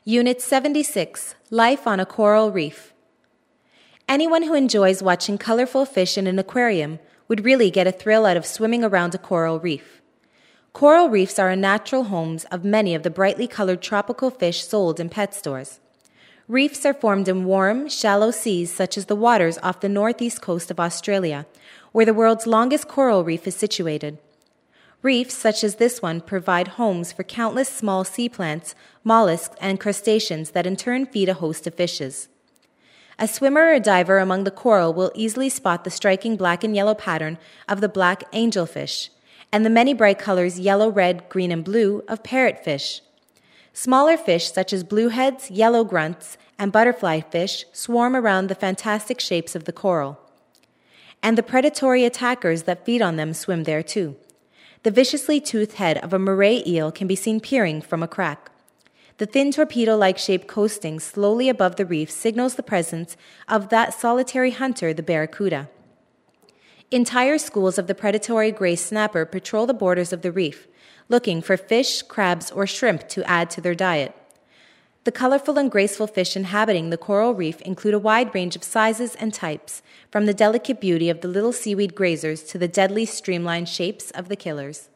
Unit 76, Life on a Coral Reef. Anyone who enjoys watching colorful fish in an aquarium would really get a thrill out of swimming around a coral reef. Coral reefs are natural homes of many of the brightly colored tropical fish sold in pet stores. Reefs are formed in warm, shallow seas such as the waters off the northeast coast of Australia, where the world's longest coral reef is situated. Reefs such as this one provide homes for countless small sea plants, mollusks, and crustaceans that in turn feed a host of fishes. A swimmer or diver among the coral will easily spot the striking black and yellow pattern of the black angelfish and the many bright colors yellow, red, green, and blue of parrotfish. Smaller fish such as blueheads, yellow grunts, and butterfly fish swarm around the fantastic shapes of the coral. And the predatory attackers that feed on them swim there too. The viciously toothed head of a moray eel can be seen peering from a crack. The thin torpedo-like shaped coasting slowly above the reef signals the presence of that solitary hunter, the barracuda. Entire schools of the predatory gray snapper patrol the borders of the reef, looking for fish, crabs, or shrimp to add to their diet. The colorful and graceful fish inhabiting the coral reef include a wide range of sizes and types, from the delicate beauty of the little seaweed grazers to the deadly streamlined shapes of the killers.